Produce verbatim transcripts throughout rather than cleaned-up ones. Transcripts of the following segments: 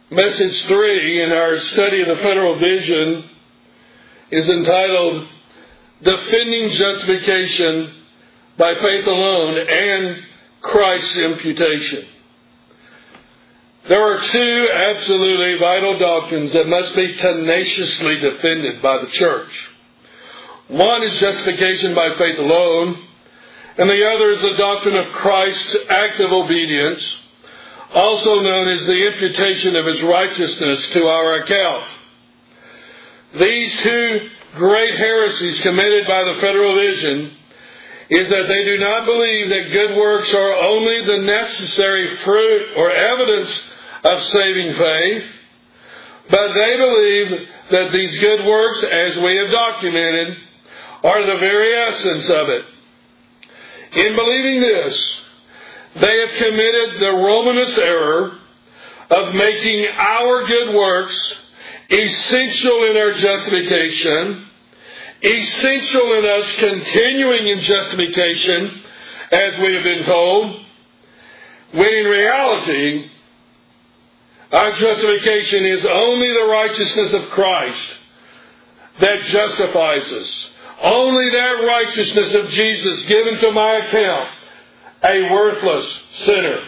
Message three in our study of the Federal Vision is entitled Defending Justification by Faith Alone and Christ's Imputation. There are two absolutely vital doctrines that must be tenaciously defended by the church. One is justification by faith alone, and the other is the doctrine of Christ's active obedience, also known as the imputation of His righteousness to our account. These two great heresies committed by the Federal Vision is that they do not believe that good works are only the necessary fruit or evidence of saving faith, but they believe that these good works, as we have documented, are the very essence of it. In believing this, they have committed the Romanist error of making our good works essential in our justification, essential in us continuing in justification, as we have been told, when in reality, our justification is only the righteousness of Christ that justifies us. Only that righteousness of Jesus given to my account, a worthless sinner.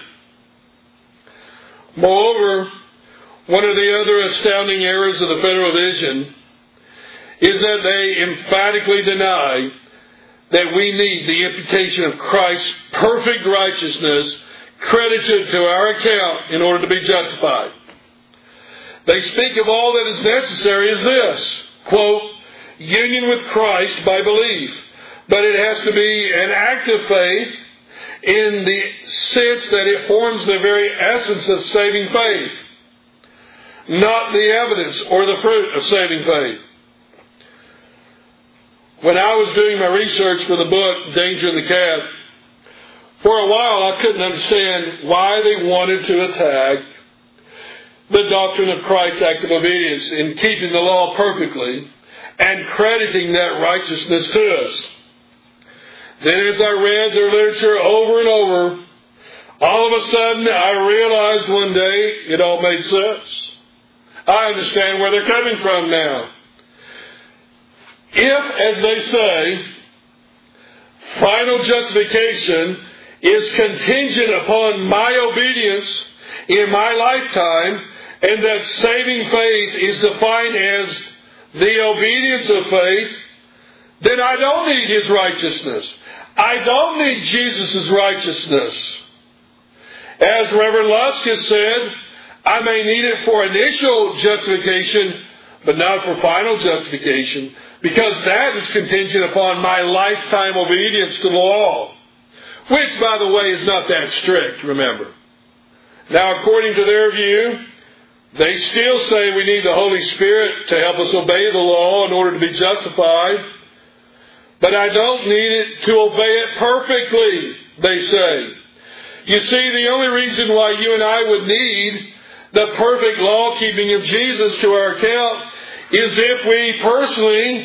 Moreover, one of the other astounding errors of the Federal Vision is that they emphatically deny that we need the imputation of Christ's perfect righteousness credited to our account in order to be justified. They speak of all that is necessary as this, quote, union with Christ by belief, but it has to be an act of faith in the sense that it forms the very essence of saving faith, not the evidence or the fruit of saving faith. When I was doing my research for the book, Danger in the Cab, for a while I couldn't understand why they wanted to attack the doctrine of Christ's active obedience in keeping the law perfectly and crediting that righteousness to us. Then as I read their literature over and over, all of a sudden I realized one day it all made sense. I understand where they're coming from now. If, as they say, final justification is contingent upon my obedience in my lifetime, and that saving faith is defined as the obedience of faith, then I don't need His righteousness. I don't need Jesus' righteousness. As Reverend Lusk has said, I may need it for initial justification, but not for final justification, because that is contingent upon my lifetime obedience to the law, which, by the way, is not that strict, remember. Now, according to their view, they still say we need the Holy Spirit to help us obey the law in order to be justified. But I don't need it to obey it perfectly, they say. You see, the only reason why you and I would need the perfect law-keeping of Jesus to our account is if we personally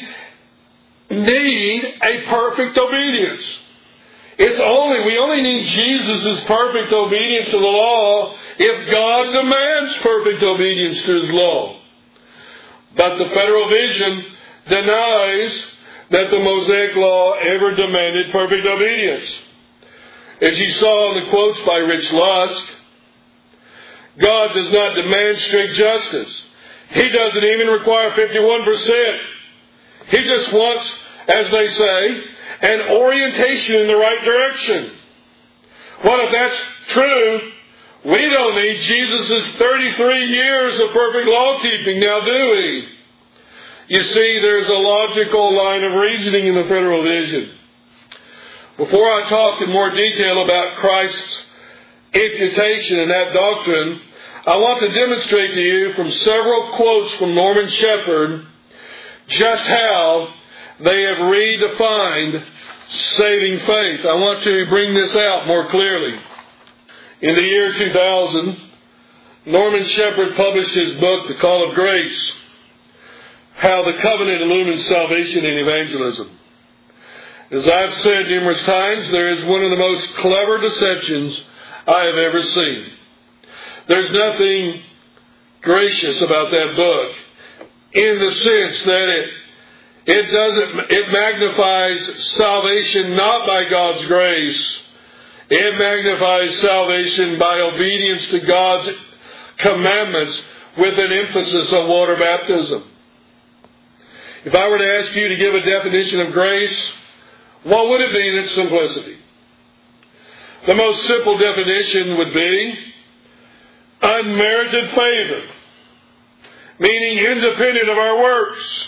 need a perfect obedience. It's only, we only need Jesus' perfect obedience to the law if God demands perfect obedience to His law. But the Federal Vision denies that the Mosaic Law ever demanded perfect obedience. As you saw in the quotes by Rich Lusk, God does not demand strict justice. He doesn't even require fifty-one percent. He just wants, as they say, an orientation in the right direction. Well, if that's true, we don't need Jesus' thirty-three years of perfect law-keeping now, do we? You see, there's a logical line of reasoning in the Federal Vision. Before I talk in more detail about Christ's imputation and that doctrine, I want to demonstrate to you from several quotes from Norman Shepherd just how they have redefined saving faith. I want to bring this out more clearly. In the year two thousand, Norman Shepherd published his book, The Call of Grace, How the Covenant Illumines Salvation and Evangelism. As I've said numerous times, there is one of the most clever deceptions I have ever seen. There's nothing gracious about that book in the sense that it it doesn't it magnifies salvation not by God's grace. It magnifies salvation by obedience to God's commandments with an emphasis on water baptism. If I were to ask you to give a definition of grace, what would it be in its simplicity? The most simple definition would be unmerited favor, meaning independent of our works.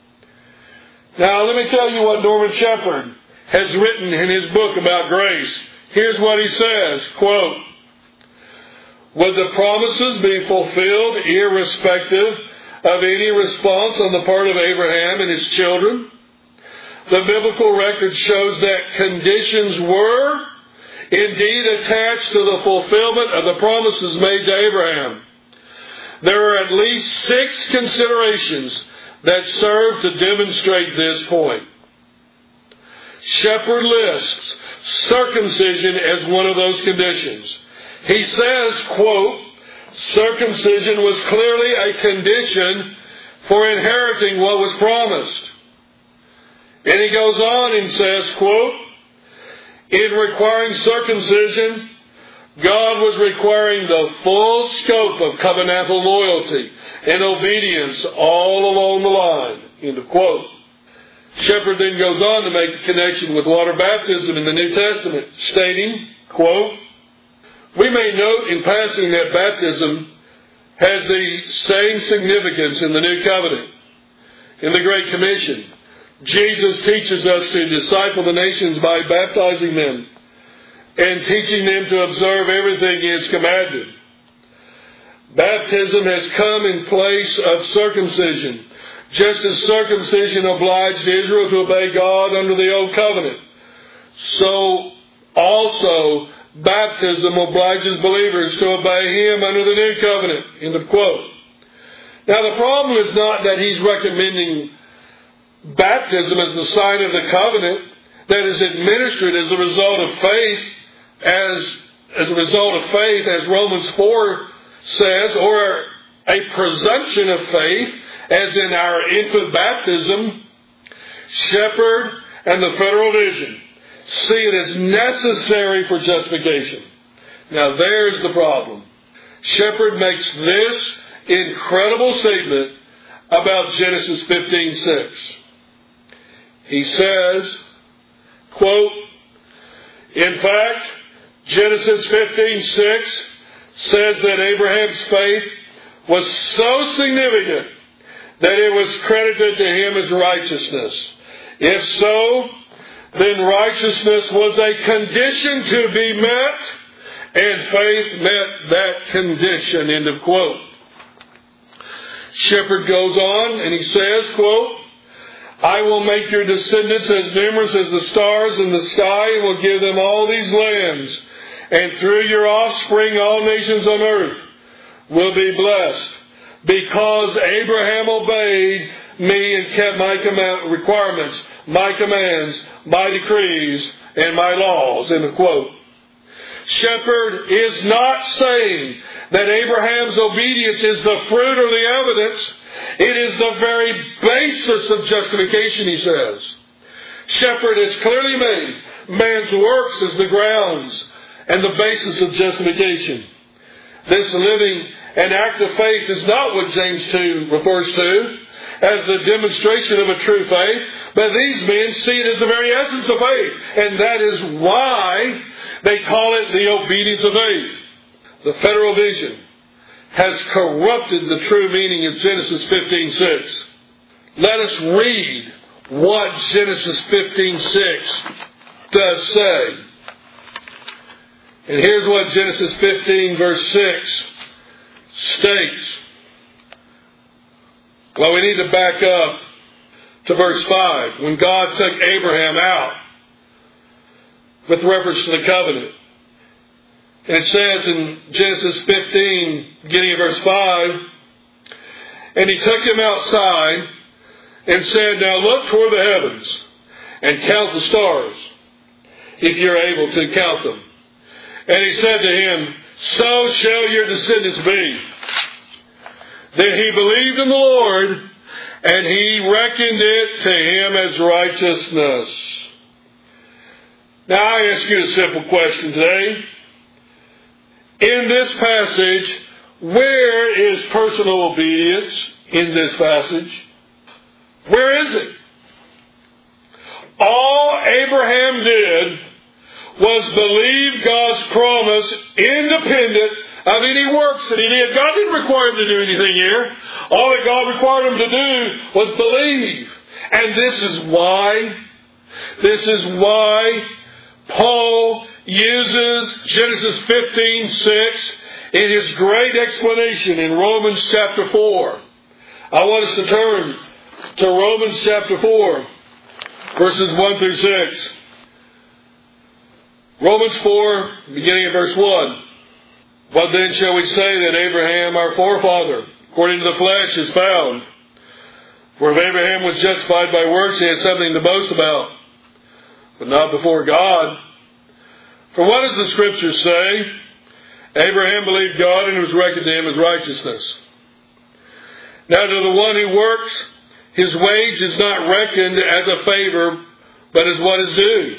Now, let me tell you what Norman Shepherd has written in his book about grace. Here's what he says, quote, "Would the promises be fulfilled irrespective of any response on the part of Abraham and his children? The biblical record shows that conditions were indeed attached to the fulfillment of the promises made to Abraham. There are at least six considerations that serve to demonstrate this point. Shepherd lists circumcision as one of those conditions. He says, quote, circumcision was clearly a condition for inheriting what was promised. And he goes on and says, quote, in requiring circumcision, God was requiring the full scope of covenantal loyalty and obedience all along the line. End of quote. Shepherd then goes on to make the connection with water baptism in the New Testament, stating, quote, we may note in passing that baptism has the same significance in the New Covenant. In the Great Commission, Jesus teaches us to disciple the nations by baptizing them and teaching them to observe everything He has commanded. Baptism has come in place of circumcision, just as circumcision obliged Israel to obey God under the Old Covenant. So also baptism obliges believers to obey Him under the New Covenant. End of quote. Now the problem is not that he's recommending baptism as the sign of the covenant that is administered as a result of faith, as, as a result of faith, as Romans four says, or a presumption of faith, as in our infant baptism. Shepherd and the Federal Vision see it as necessary for justification. Now there's the problem. Shepherd makes this incredible statement about Genesis fifteen six. He says, quote, in fact, Genesis fifteen six says that Abraham's faith was so significant that it was credited to him as righteousness. If so, then righteousness was a condition to be met, and faith met that condition. End of quote. Shepherd goes on and he says, quote, I will make your descendants as numerous as the stars in the sky and will give them all these lands. And through your offspring all nations on earth will be blessed, because Abraham obeyed me and kept my command, requirements, my commands, my decrees, and my laws. End of quote. Shepherd is not saying that Abraham's obedience is the fruit or the evidence. It is the very basis of justification, he says. Shepherd has clearly made man's works as the grounds and the basis of justification. This living and active faith is not what James two refers to as the demonstration of a true faith, but these men see it as the very essence of faith, and that is why they call it the obedience of faith. The Federal Vision has corrupted the true meaning of Genesis fifteen six. Let us read what Genesis fifteen six does say. And here's what Genesis fifteen verse six states. Well, we need to back up to verse five, when God took Abraham out with reference to the covenant. And it says in Genesis fifteen, beginning of verse five, and he took him outside and said, now look toward the heavens and count the stars, if you're able to count them. And he said to him, so shall your descendants be. Then he believed in the Lord, and he reckoned it to him as righteousness. Now I ask you a simple question today. In this passage, where is personal obedience in this passage? Where is it? All Abraham did was believe God's promise independent of any works that he did. God didn't require him to do anything here. All that God required him to do was believe. And this is why, this is why Paul uses Genesis fifteen six in his great explanation in Romans chapter four. I want us to turn to Romans chapter four, verses one through six. Romans four, beginning at verse one. What then shall we say that Abraham, our forefather, according to the flesh, is found? For if Abraham was justified by works, he has something to boast about, but not before God. For what does the Scripture say? Abraham believed God, and it was reckoned to him as righteousness. Now to the one who works, his wage is not reckoned as a favor, but as what is due.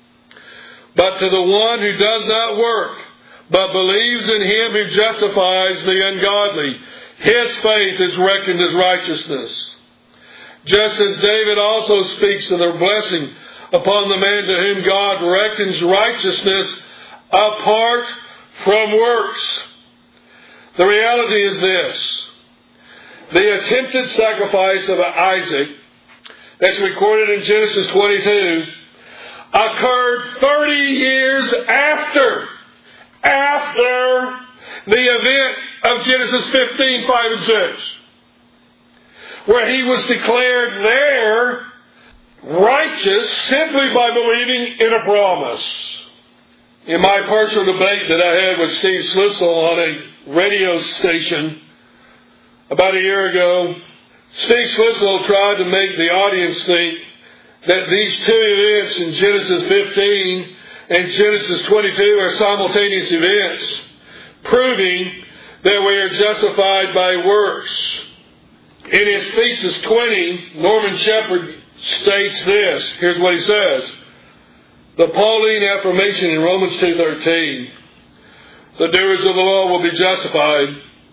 But to the one who does not work, but believes in him who justifies the ungodly, his faith is reckoned as righteousness. Just as David also speaks of the blessing upon the man to whom God reckons righteousness apart from works. The reality is this. The attempted sacrifice of Isaac, that's recorded in Genesis twenty-two, occurred thirty years after, after the event of Genesis fifteen, five and six, where he was declared there righteous simply by believing in a promise. In my personal debate that I had with Steve Schlissel on a radio station about a year ago, Steve Schlissel tried to make the audience think that these two events in Genesis fifteen and Genesis twenty-two are simultaneous events, proving that we are justified by works. In his thesis twenty, Norman Shepherd states this. Here's what he says. The Pauline affirmation in Romans two thirteen, the doers of the law will be justified,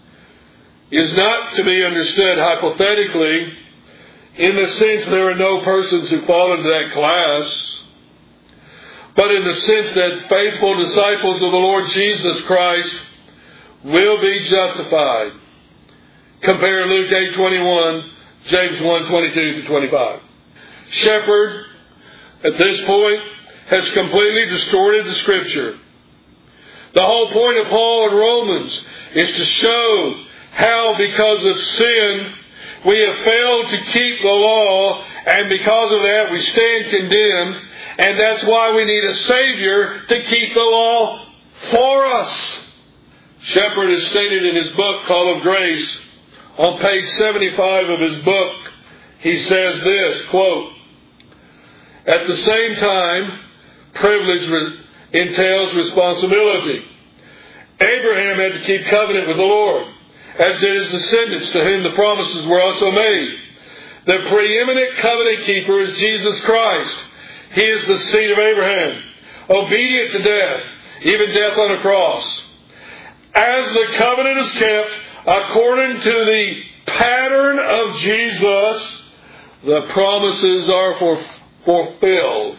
is not to be understood hypothetically in the sense there are no persons who fall into that class, but in the sense that faithful disciples of the Lord Jesus Christ will be justified. Compare Luke eight twenty-one, James one twenty-two to twenty-five. Shepherd, at this point, has completely distorted the Scripture. The whole point of Paul in Romans is to show how, because of sin, we have failed to keep the law, and because of that, we stand condemned, and that's why we need a Savior to keep the law for us. Shepherd has stated in his book, Call of Grace, on page seventy-five of his book, he says this, quote, at the same time, privilege re- entails responsibility. Abraham had to keep covenant with the Lord, as did his descendants, to whom the promises were also made. The preeminent covenant keeper is Jesus Christ. He is the seed of Abraham, obedient to death, even death on a cross. As the covenant is kept according to the pattern of Jesus, the promises are for, fulfilled.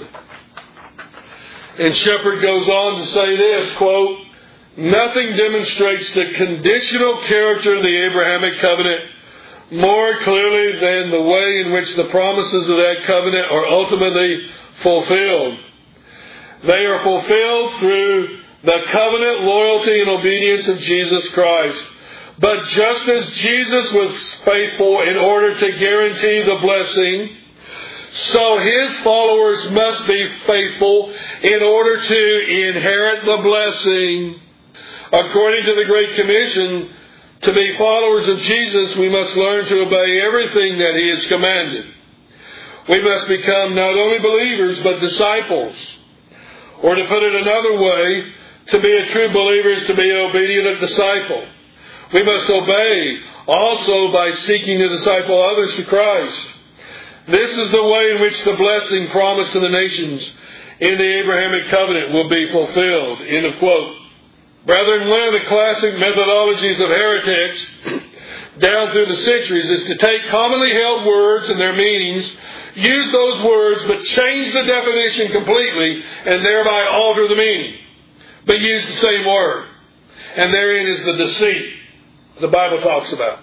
And Shepherd goes on to say this, quote, nothing demonstrates the conditional character of the Abrahamic covenant more clearly than the way in which the promises of that covenant are ultimately fulfilled. They are fulfilled through the covenant loyalty and obedience of Jesus Christ. But just as Jesus was faithful in order to guarantee the blessing, so his followers must be faithful in order to inherit the blessing. According to the Great Commission, to be followers of Jesus, we must learn to obey everything that he has commanded. We must become not only believers, but disciples. Or to put it another way, to be a true believer is to be an obedient disciple. We must obey also by seeking to disciple others to Christ. This is the way in which the blessing promised to the nations in the Abrahamic covenant will be fulfilled. End of quote. Brethren, one of the classic methodologies of heretics down through the centuries is to take commonly held words and their meanings, use those words, but change the definition completely and thereby alter the meaning, but use the same word. And therein is the deceit the Bible talks about.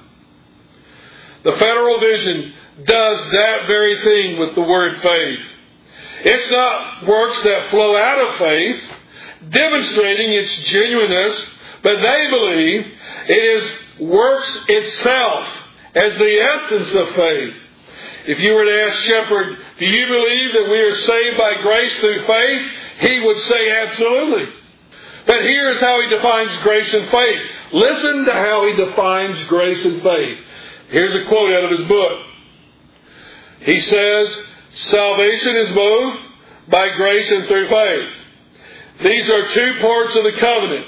The Federal Vision does that very thing with the word faith. It's not works that flow out of faith, demonstrating its genuineness, but they believe it is works itself as the essence of faith. If you were to ask Shepherd, do you believe that we are saved by grace through faith? He would say absolutely. But here's how he defines grace and faith. Listen to how he defines grace and faith. Here's a quote out of his book. He says, salvation is both by grace and through faith. These are two parts of the covenant.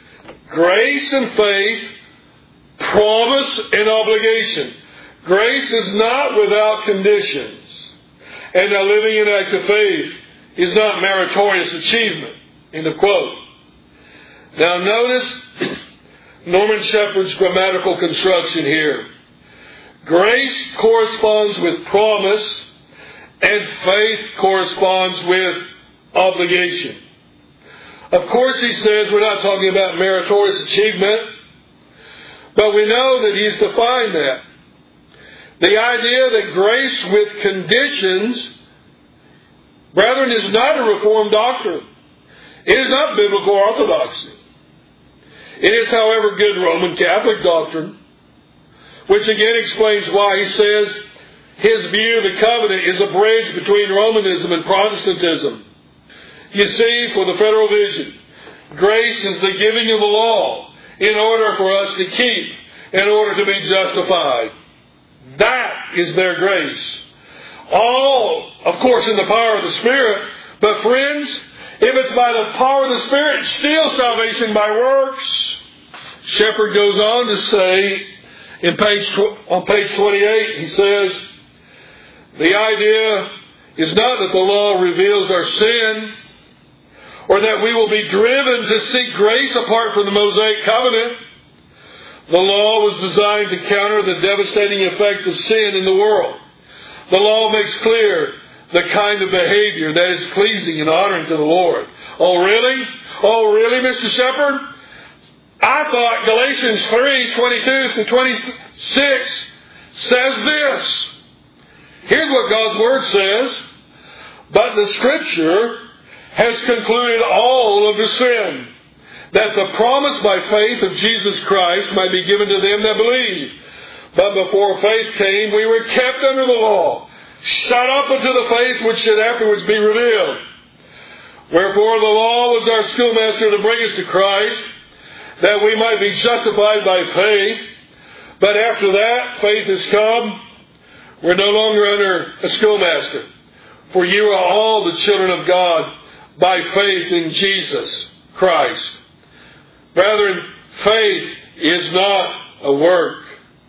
Grace and faith, promise and obligation. Grace is not without conditions. And a living and active faith is not meritorious achievement. End of quote. Now notice Norman Shepherd's grammatical construction here. Grace corresponds with promise, and faith corresponds with obligation. Of course, he says we're not talking about meritorious achievement, but we know that he's defined that. The idea that grace with conditions, brethren, is not a Reformed doctrine. It is not biblical orthodoxy. It is, however, good Roman Catholic doctrine, which again explains why he says his view of the covenant is a bridge between Romanism and Protestantism. You see, for the Federal Vision, grace is the giving of the law in order for us to keep, in order to be justified. That is their grace. All, of course, in the power of the Spirit. But friends, if it's by the power of the Spirit, it's still salvation by works. Shepherd goes on to say, in page on page twenty-eight, he says, the idea is not that the law reveals our sin, or that we will be driven to seek grace apart from the Mosaic covenant. The law was designed to counter the devastating effect of sin in the world. The law makes clear the kind of behavior that is pleasing and honoring to the Lord. Oh, really? Oh, really, Mister Shepherd? I thought Galatians three, twenty-two through twenty-six says this. Here's what God's Word says. But the Scripture has concluded all of the sin, that the promise by faith of Jesus Christ might be given to them that believe. But before faith came, we were kept under the law, shut up unto the faith which should afterwards be revealed. Wherefore the law was our schoolmaster to bring us to Christ, that we might be justified by faith. But after that, faith has come, we're no longer under a schoolmaster. For you are all the children of God by faith in Jesus Christ. Brethren, faith is not a work.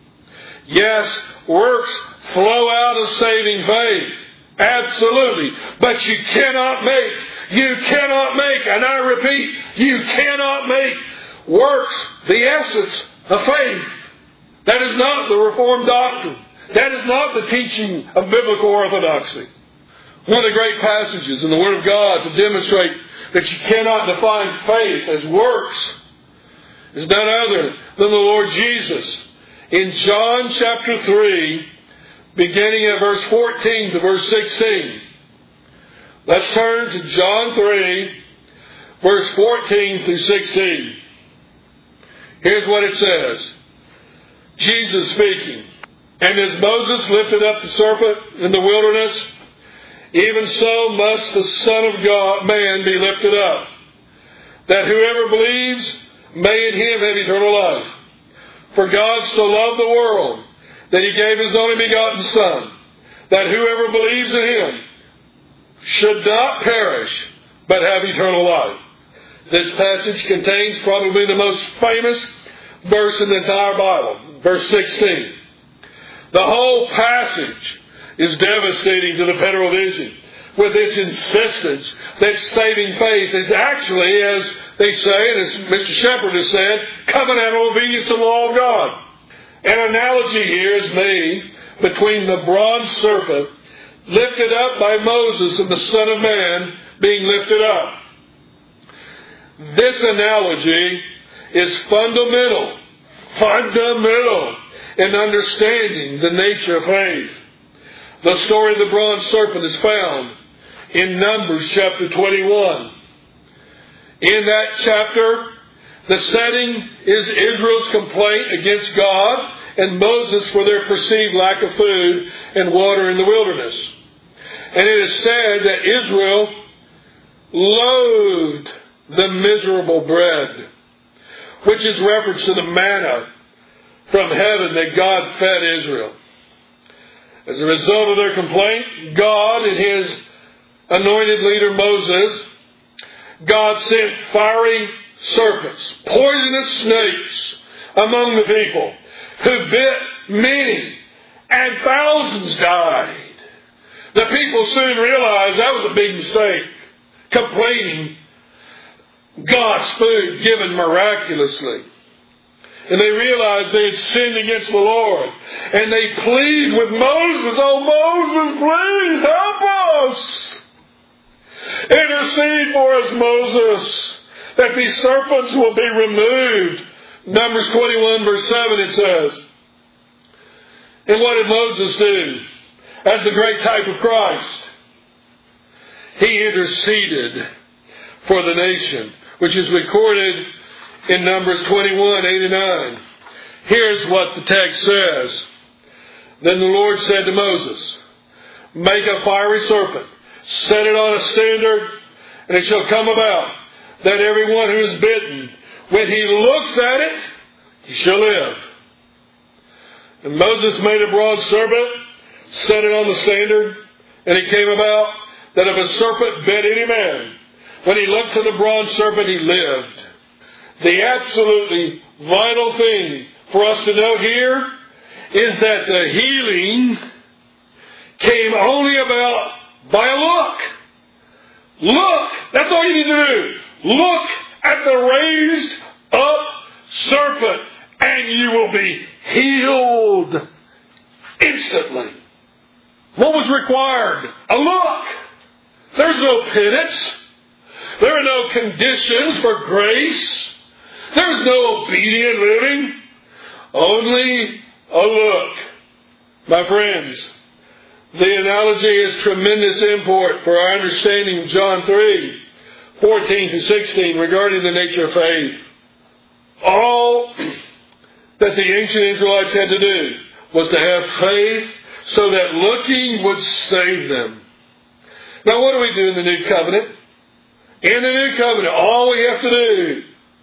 Yes, works flow out of saving faith. Absolutely. But you cannot make, you cannot make, and I repeat, you cannot make works the essence of faith. That is not the Reformed doctrine. That is not the teaching of biblical orthodoxy. One of the great passages in the Word of God to demonstrate that you cannot define faith as works is none other than the Lord Jesus. In John chapter three, beginning at verse fourteen to verse sixteen. Let's turn to John three, verse fourteen through sixteen. Here's what it says. Jesus speaking. And as Moses lifted up the serpent in the wilderness, even so must the Son of God, man, be lifted up, that whoever believes may in him have eternal life. For God so loved the world that he gave his only begotten Son, that whoever believes in him should not perish, but have eternal life. This passage contains probably the most famous verse in the entire Bible, verse sixteen. The whole passage is devastating to the federal vision with its insistence that saving faith is actually, as they say, and as Mister Shepherd has said, covenantal obedience to the law of God. An analogy here is made between the bronze serpent lifted up by Moses and the Son of Man being lifted up. This analogy is fundamental, fundamental in understanding the nature of faith. The story of the bronze serpent is found in Numbers chapter twenty-one. In that chapter, the setting is Israel's complaint against God and Moses for their perceived lack of food and water in the wilderness. And it is said that Israel loathed the miserable bread, which is reference to the manna from heaven that God fed Israel. As a result of their complaint, God and His anointed leader Moses, God sent fiery serpents, poisonous snakes among the people, who bit many, and thousands died. The people soon realized that was a big mistake, complaining God's food given miraculously. And they realized they had sinned against the Lord. And they plead with Moses, "Oh, Moses, please help us. Intercede for us, Moses, that these serpents will be removed." Numbers twenty-one verse seven it says. And what did Moses do? As the great type of Christ, he interceded for the nation, which is recorded in Numbers twenty-one, eight and nine. Here's what the text says. Then the Lord said to Moses, "Make a fiery serpent, set it on a standard, and it shall come about that everyone who is bitten, when he looks at it, he shall live." And Moses made a bronze serpent, set it on the standard, and it came about that if a serpent bit any man, when he looked to the bronze serpent, he lived. The absolutely vital thing for us to know here is that the healing came only about by a look. Look! That's all you need to do. Look at the raised up serpent and you will be healed instantly. What was required? A look. There's no penance. There are no conditions for grace. There's no obedient living. Only a look. My friends, the analogy has tremendous import for our understanding of John three, fourteen to sixteen regarding the nature of faith. All that the ancient Israelites had to do was to have faith so that looking would save them. Now what do we do in the New Covenant? In the New Covenant, all we have to do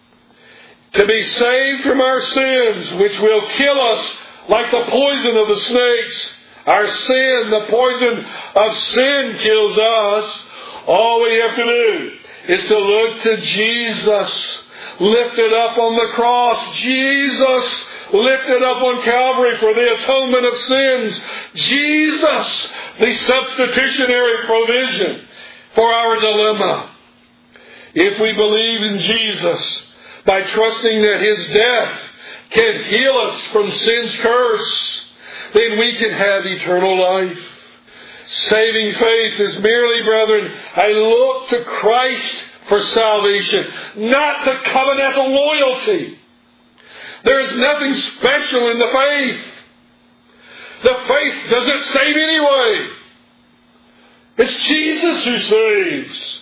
to be saved from our sins, which will kill us like the poison of the snakes. Our sin, the poison of sin kills us. All we have to do is to look to Jesus, lifted up on the cross. Jesus, lifted up on Calvary for the atonement of sins. Jesus, the substitutionary provision for our dilemma. If we believe in Jesus, by trusting that His death can heal us from sin's curse, then we can have eternal life. Saving faith is merely, brethren, a look to Christ for salvation, not to covenantal loyalty. There is nothing special in the faith. The faith doesn't save anyway. It's Jesus who saves.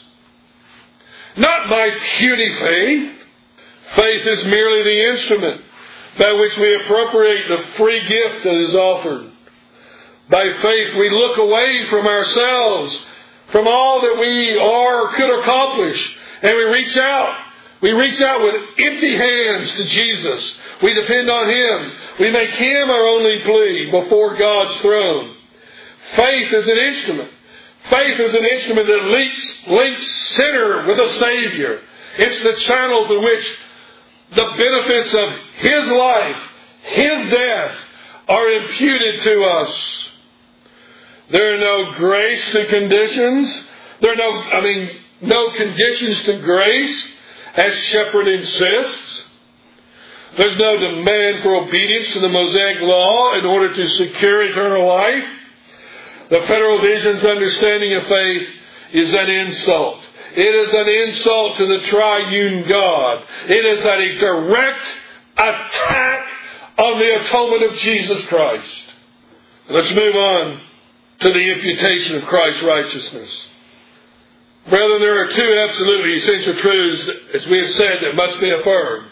Not my puny faith. Faith is merely the instrument by which we appropriate the free gift that is offered. By faith we look away from ourselves, from all that we are or could accomplish, and we reach out. We reach out with empty hands to Jesus. We depend on Him. We make Him our only plea before God's throne. Faith is an instrument. Faith is an instrument that links, links sinner with a Savior. It's the channel through which the benefits of His life, His death, are imputed to us. There are no grace to conditions. There are no, I mean, no conditions to grace, as Shepherd insists. There's no demand for obedience to the Mosaic law in order to secure eternal life. The Federal Vision's understanding of faith is an insult. It is an insult to the triune God. It is a direct attack on the atonement of Jesus Christ. Let's move on to the imputation of Christ's righteousness. Brethren, there are two absolutely essential truths, as we have said, that must be affirmed.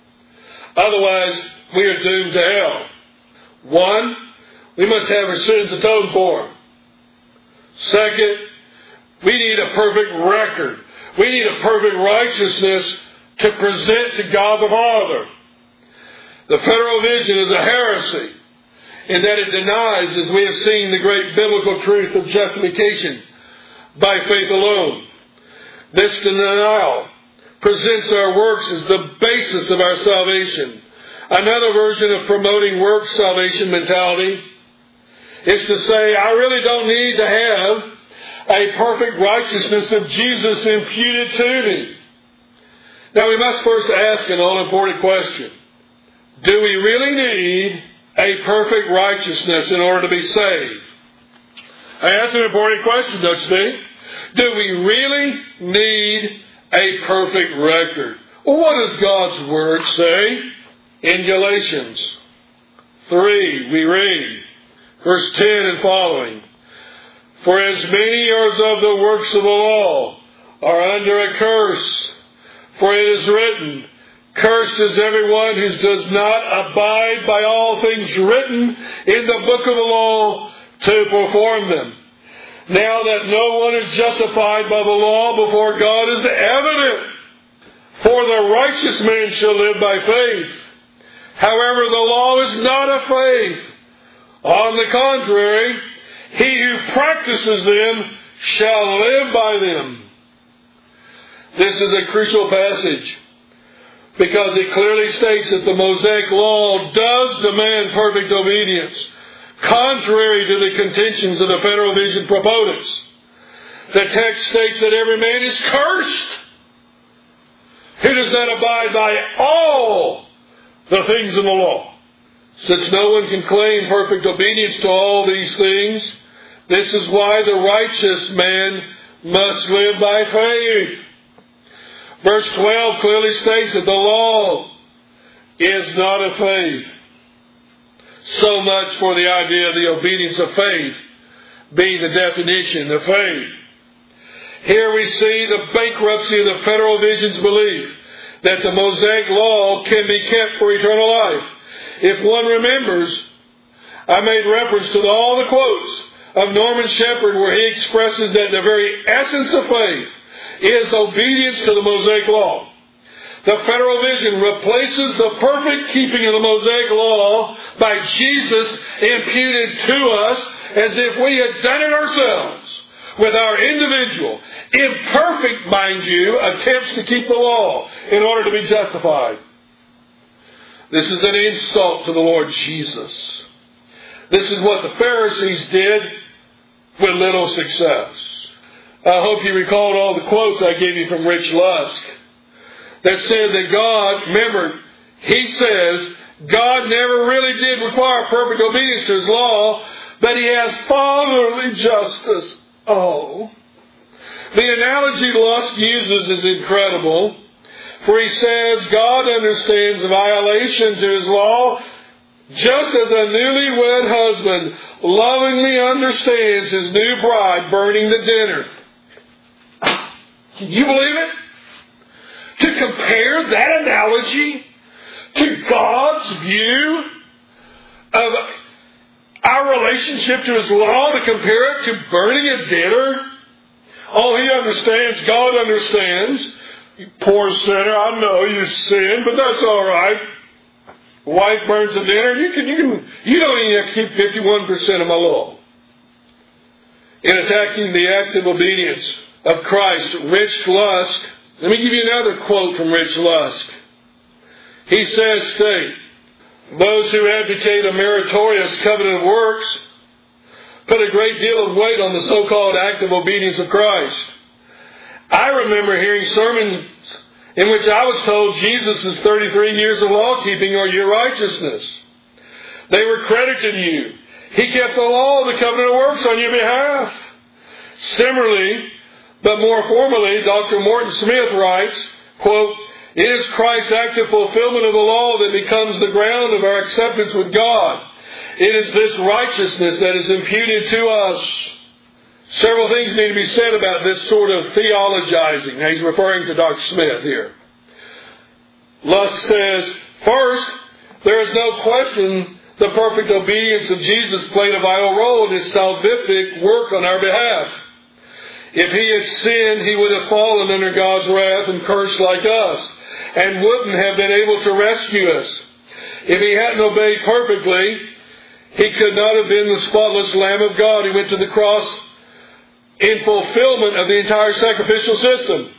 Otherwise, we are doomed to hell. One, we must have our sins atoned for. Second, we need a perfect record. We need a perfect righteousness to present to God the Father. The Federal Vision is a heresy in that it denies, as we have seen, the great biblical truth of justification by faith alone. This denial presents our works as the basis of our salvation. Another version of promoting works salvation mentality is to say, I really don't need to have a perfect righteousness of Jesus imputed to me. Now we must first ask an all-important question. Do we really need a perfect righteousness in order to be saved? That's an important question, don't you think? Do we really need a perfect record? Well, what does God's Word say? In Galatians three, we read, verse ten and following, for as many as of the works of the law are under a curse, for it is written, cursed is everyone who does not abide by all things written in the book of the law to perform them. Now that no one is justified by the law before God is evident, for the righteous man shall live by faith. However, the law is not of faith. On the contrary, he who practices them shall live by them. This is a crucial passage because it clearly states that the Mosaic law does demand perfect obedience, contrary to the contentions of the Federal Vision proponents. The text states that every man is cursed who does not abide by all the things in the law. Since no one can claim perfect obedience to all these things, this is why the righteous man must live by faith. Verse twelve clearly states that the law is not of faith. So much for the idea of the obedience of faith being the definition of faith. Here we see the bankruptcy of the Federal Vision's belief that the Mosaic law can be kept for eternal life. If one remembers, I made reference to all the quotes of Norman Shepherd where he expresses that the very essence of faith is obedience to the Mosaic law. The Federal Vision replaces the perfect keeping of the Mosaic law by Jesus imputed to us as if we had done it ourselves with our individual, imperfect, mind you, attempts to keep the law in order to be justified. This is an insult to the Lord Jesus. This is what the Pharisees did with little success. I hope you recalled all the quotes I gave you from Rich Lusk that said that God, remember, he says, God never really did require perfect obedience to His law, but He has fatherly justice. Oh. The analogy Lusk uses is incredible, for he says God understands violation to His law just as a newlywed husband lovingly understands his new bride burning the dinner. Can you believe it? To compare that analogy to God's view of our relationship to His law, to compare it to burning a dinner. Oh, He understands. God understands. You poor sinner, I know you sinned, but that's all right. Wife burns the dinner. You can, you can, you don't even have to keep fifty-one percent of my law. In attacking the active obedience of Christ, Rich Lusk, let me give you another quote from Rich Lusk. He says, state, those who advocate a meritorious covenant of works put a great deal of weight on the so-called active obedience of Christ. I remember hearing sermons in which I was told Jesus' thirty-three years of law-keeping are your righteousness. They were credited to you. He kept the law of the covenant of works on your behalf. Similarly, but more formally, Doctor Morton Smith writes, quote, it is Christ's active fulfillment of the law that becomes the ground of our acceptance with God. It is this righteousness that is imputed to us. Several things need to be said about this sort of theologizing. Now, he's referring to Doctor Smith here. Lusk says, first, there is no question the perfect obedience of Jesus played a vital role in His salvific work on our behalf. If He had sinned, He would have fallen under God's wrath and cursed like us, and wouldn't have been able to rescue us. If He hadn't obeyed perfectly, He could not have been the spotless Lamb of God who went to the cross in fulfillment of the entire sacrificial system.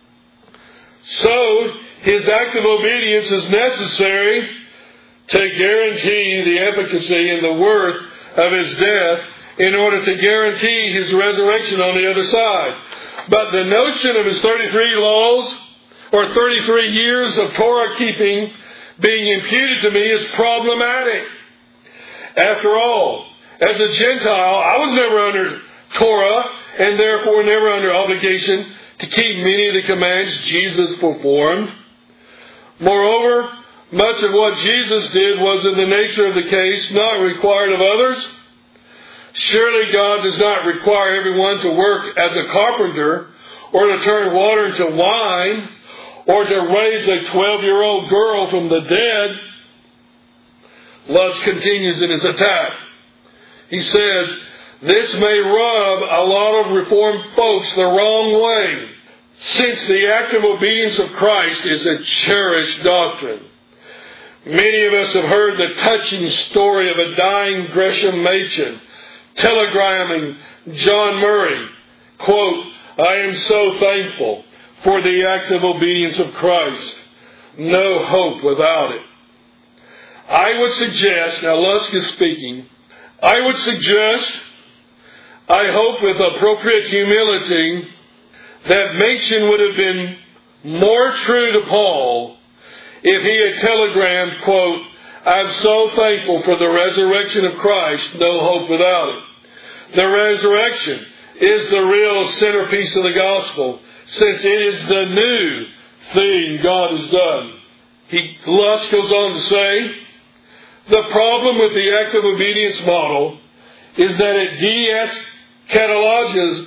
So, His active obedience is necessary to guarantee the efficacy and the worth of His death in order to guarantee His resurrection on the other side. But the notion of His thirty-three laws or thirty-three years of Torah keeping being imputed to me is problematic. After all, as a Gentile, I was never under Torah and therefore never under obligation to keep many of the commands Jesus performed. Moreover, much of what Jesus did was in the nature of the case not required of others. Surely God does not require everyone to work as a carpenter or to turn water into wine or to raise a twelve-year-old girl from the dead. Lusk continues in his attack. He says, this may rub a lot of Reformed folks the wrong way, since the active obedience of Christ is a cherished doctrine. Many of us have heard the touching story of a dying Gresham Machen telegramming John Murray, quote, I am so thankful for the active obedience of Christ. No hope without it. I would suggest, now Lusk is speaking, I would suggest, I hope with appropriate humility, that Machen would have been more true to Paul if he had telegrammed, quote, I'm so thankful for the resurrection of Christ, no hope without it. The resurrection is the real centerpiece of the gospel, since it is the new thing God has done. He, Lusk goes on to say, the problem with the active obedience model is that it de-eschatologizes,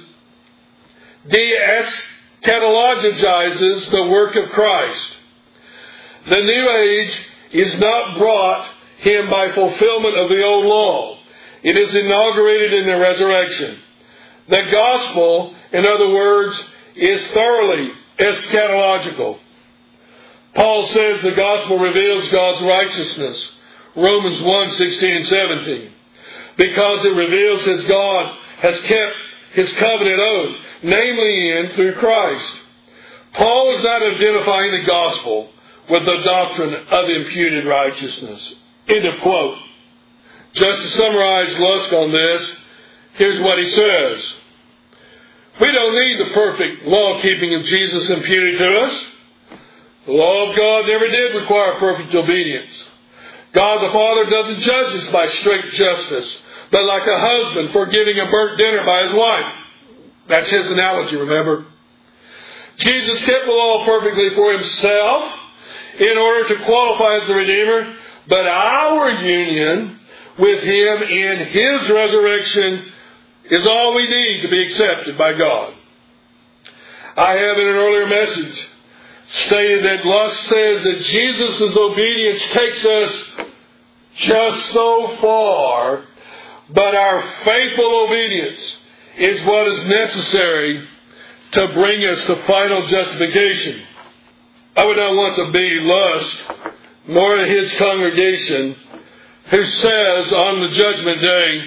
de-eschatologizes the work of Christ. The new age is not brought Him by fulfillment of the old law. It is inaugurated in the resurrection. The gospel, in other words, is thoroughly eschatological. Paul says the gospel reveals God's righteousness. Romans one, sixteen and seventeen. Because it reveals His God has kept His covenant oath, namely in through Christ. Paul is not identifying the gospel with the doctrine of imputed righteousness. End of quote. Just to summarize Lusk on this, here's what he says. We don't need the perfect law-keeping of Jesus imputed to us. The law of God never did require perfect obedience. God the Father doesn't judge us by strict justice, but like a husband forgiving a burnt dinner by his wife. That's his analogy, remember? Jesus kept the law perfectly for Himself in order to qualify as the Redeemer, but our union with Him in His resurrection is all we need to be accepted by God. I have in an earlier message stated that Lusk says that Jesus' obedience takes us just so far, but our faithful obedience is what is necessary to bring us to final justification. I would not want to be Lusk, nor his congregation, who says on the judgment day,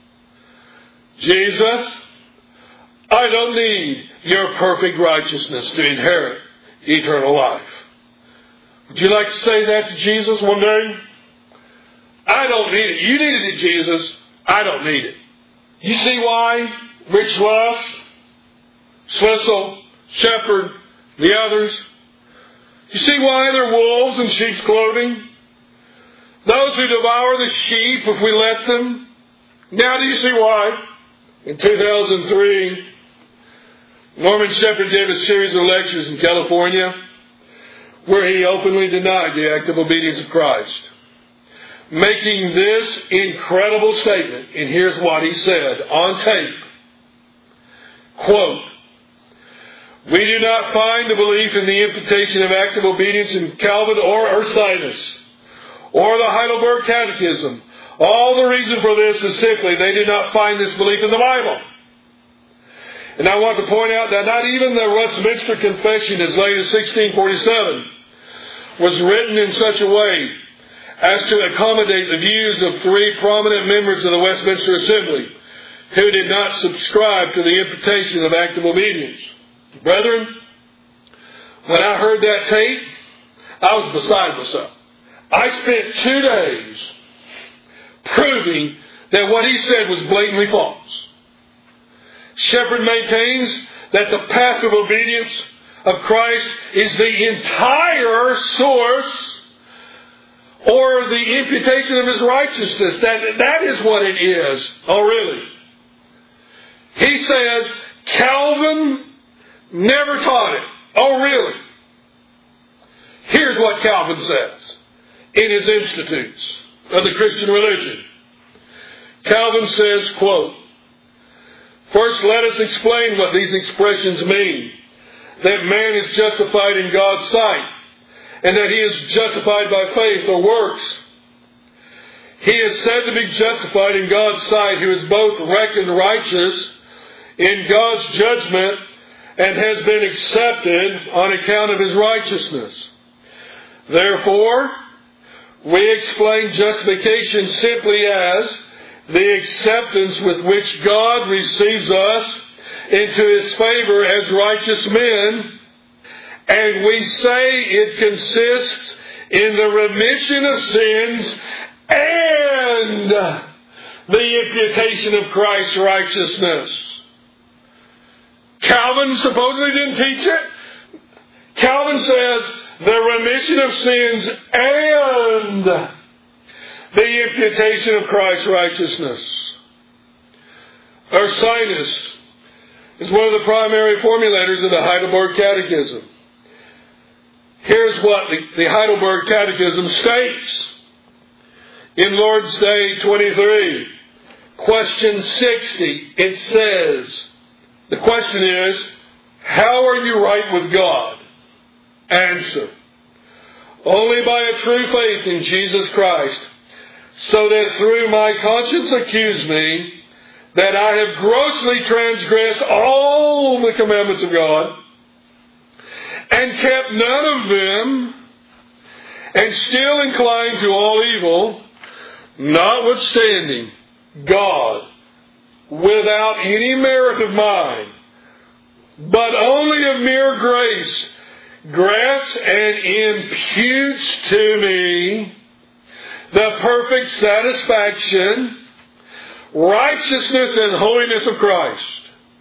Jesus, I don't need your perfect righteousness to inherit eternal life. Would you like to say that to Jesus one day? I don't need it. You needed it, Jesus. I don't need it. You see why Rich Lusk, Schlissel, Shepherd, the others, you see why they're wolves in sheep's clothing? Those who devour the sheep if we let them. Now do you see why? In two thousand three, Norman Shepherd gave a series of lectures in California where he openly denied the active obedience of Christ, making this incredible statement. And here's what he said on tape. Quote, "We do not find the belief in the imputation of active obedience in Calvin or Ursinus or the Heidelberg Catechism. All the reason for this is simply they do not find this belief in the Bible." And I want to point out that not even the Westminster Confession as late as sixteen forty-seven was written in such a way as to accommodate the views of three prominent members of the Westminster Assembly who did not subscribe to the imputation of active obedience. Brethren, when I heard that tape, I was beside myself. I spent two days proving that what he said was blatantly false. Shepherd maintains that the passive obedience of Christ is the entire source or the imputation of His righteousness. That, that is what it is. Oh, really? He says Calvin never taught it. Oh, really? Here's what Calvin says in his Institutes of the Christian Religion. Calvin says, quote, "First, let us explain what these expressions mean. That man is justified in God's sight, and that he is justified by faith or works. He is said to be justified in God's sight who is both reckoned righteous in God's judgment and has been accepted on account of his righteousness. Therefore, we explain justification simply as the acceptance with which God receives us into His favor as righteous men, and we say it consists in the remission of sins and the imputation of Christ's righteousness." Calvin supposedly didn't teach it. Calvin says the remission of sins and the imputation of Christ's righteousness. Ursinus is one of the primary formulators of the Heidelberg Catechism. Here's what the, the Heidelberg Catechism states. In Lord's Day twenty-three, question sixty, it says, the question is, how are you right with God? Answer, only by a true faith in Jesus Christ, so that through my conscience accuse me that I have grossly transgressed all the commandments of God and kept none of them, and still inclined to all evil, notwithstanding God, without any merit of mine, but only of mere grace, grants and imputes to me the perfect satisfaction, righteousness, and holiness of Christ,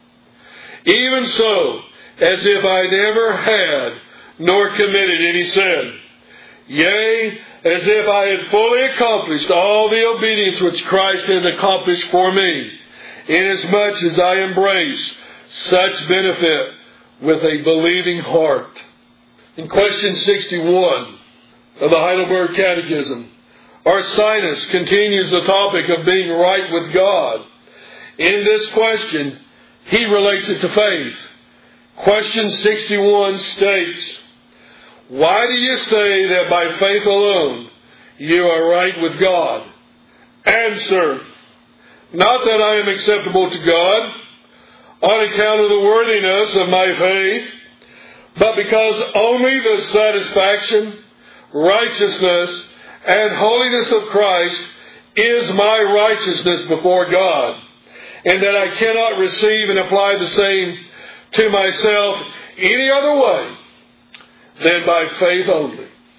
even so as if I never had nor committed any sin, yea, as if I had fully accomplished all the obedience which Christ had accomplished for me, inasmuch as I embrace such benefit with a believing heart. In question sixty-one of the Heidelberg Catechism, Ursinus continues the topic of being right with God. In this question, he relates it to faith. Question sixty-one states, why do you say that by faith alone you are right with God? Answer, not that I am acceptable to God on account of the worthiness of my faith, but because only the satisfaction, righteousness, and holiness of Christ is my righteousness before God, and that I cannot receive and apply the same to myself any other way than by faith only.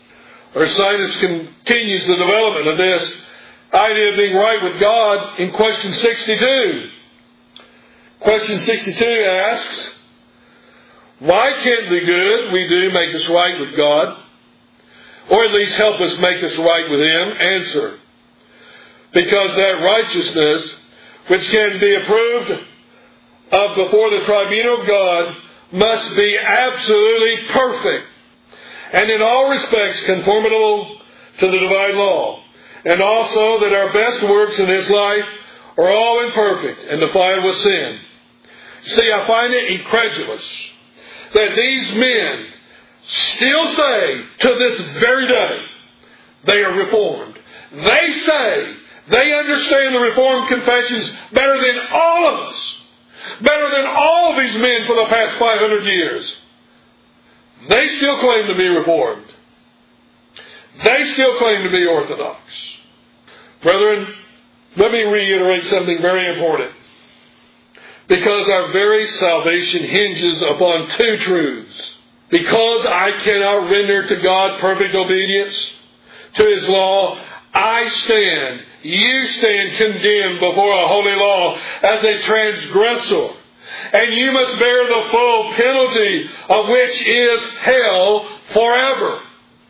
Ursinus continues the development of this idea of being right with God in question sixty-two. Question sixty-two asks, why can't the good we do make us right with God? Or at least help us make us right with Him? Answer, because that righteousness which can be approved of before the tribunal of God must be absolutely perfect and in all respects conformable to the divine law, and also that our best works in this life are all imperfect and defiled with sin. See, I find it incredulous that these men still say to this very day they are Reformed. They say they understand the Reformed confessions better than all of us, better than all of these men for the past five hundred years. They still claim to be Reformed. They still claim to be Orthodox. Brethren, let me reiterate something very important. Because our very salvation hinges upon two truths. Because I cannot render to God perfect obedience to His law, I stand, you stand condemned before a holy law as a transgressor. And you must bear the full penalty of which is hell forever.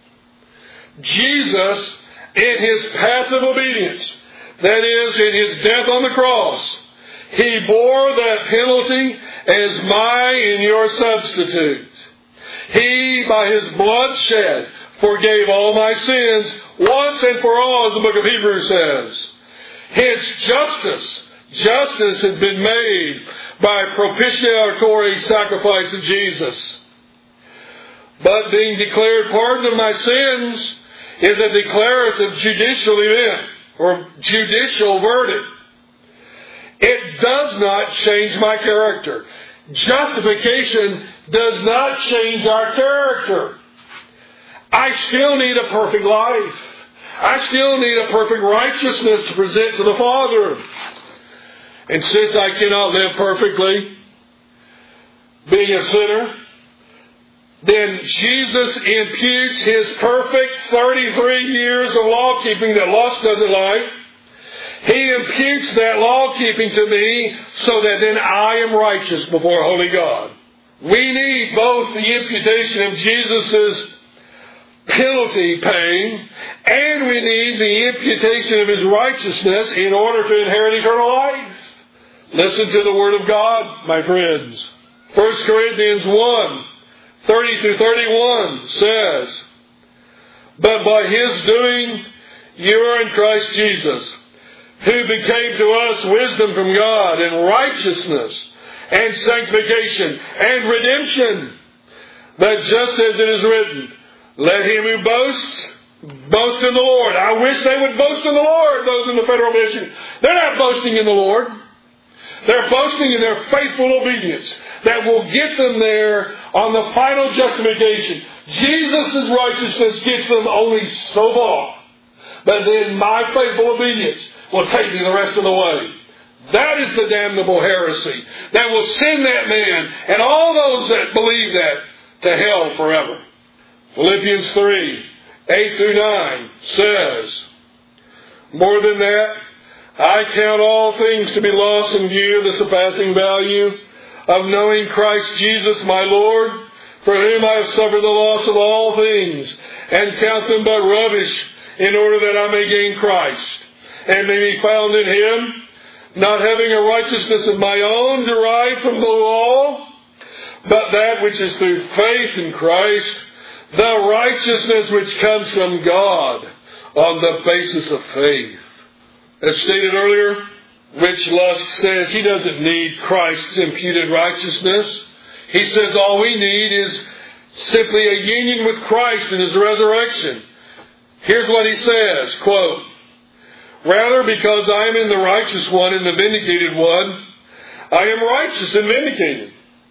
Jesus, in His passive obedience, that is, in His death on the cross, He bore that penalty as my and your substitute. He, by His blood shed, forgave all my sins once and for all, as the book of Hebrews says. Hence justice, justice had been made by propitiatory sacrifice of Jesus. But being declared pardon of my sins is a declarative judicial event, or judicial verdict. It does not change my character. Justification does not change our character. I still need a perfect life. I still need a perfect righteousness to present to the Father. And since I cannot live perfectly, being a sinner, then Jesus imputes His perfect thirty-three years of law keeping that lust doesn't like. He imputes that law keeping to me so that then I am righteous before holy God. We need both the imputation of Jesus' penalty paying, and we need the imputation of His righteousness in order to inherit eternal life. Listen to the Word of God, my friends. First Corinthians one, thirty through thirty-one says, but by His doing you are in Christ Jesus, who became to us wisdom from God and righteousness and sanctification and redemption, that just as it is written, let him who boasts, boast in the Lord. I wish they would boast in the Lord, those in the federal mission. They're not boasting in the Lord. They're boasting in their faithful obedience that will get them there on the final justification. Jesus' righteousness gets them only so far. But then my faithful obedience will take me the rest of the way. That is the damnable heresy that will send that man and all those that believe that to hell forever. Philippians three, eight through nine says, more than that, I count all things to be lost in view of the surpassing value of knowing Christ Jesus my Lord, for whom I have suffered the loss of all things, and count them but rubbish, in order that I may gain Christ, and may be found in Him, not having a righteousness of my own derived from the law, but that which is through faith in Christ, the righteousness which comes from God on the basis of faith. As stated earlier, Rich Lusk says he doesn't need Christ's imputed righteousness. He says all we need is simply a union with Christ in His resurrection. Here's what he says, quote, rather, because I am in the righteous one and the vindicated one, I am righteous and vindicated.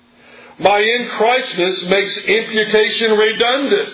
My in Christness makes imputation redundant.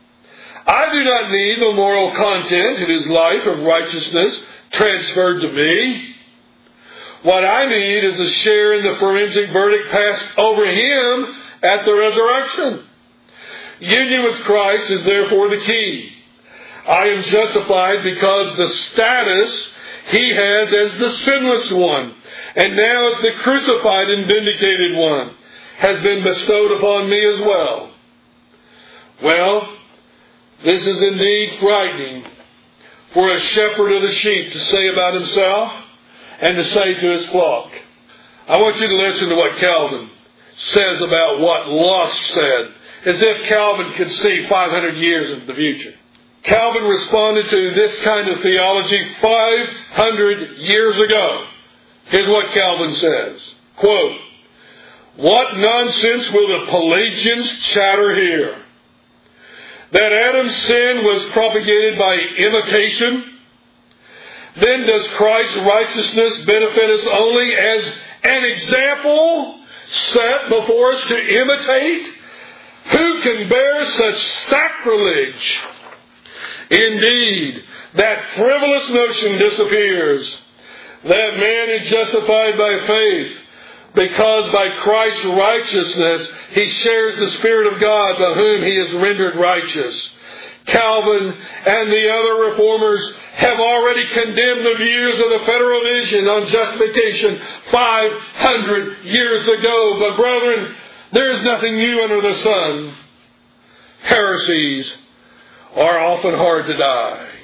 I do not need the moral content of His life of righteousness transferred to me. What I need is a share in the forensic verdict passed over Him at the resurrection. Union with Christ is therefore the key. I am justified because the status he has as the sinless one, and now as the crucified and vindicated one, has been bestowed upon me as well. Well, this is indeed frightening for a shepherd of the sheep to say about himself and to say to his flock. I want you to listen to what Calvin says about what Lusk said, as if Calvin could see five hundred years into the future. Calvin responded to this kind of theology five hundred years ago. Here's what Calvin says. Quote, "What nonsense will the Pelagians chatter here? That Adam's sin was propagated by imitation? Then does Christ's righteousness benefit us only as an example set before us to imitate? Who can bear such sacrilege? Indeed, that frivolous notion disappears, that man is justified by faith, because by Christ's righteousness he shares the Spirit of God by whom he is rendered righteous." Calvin and the other reformers have already condemned the views of the Federal Vision on justification five hundred years ago. But brethren, there is nothing new under the sun. Heresies are often hard to die.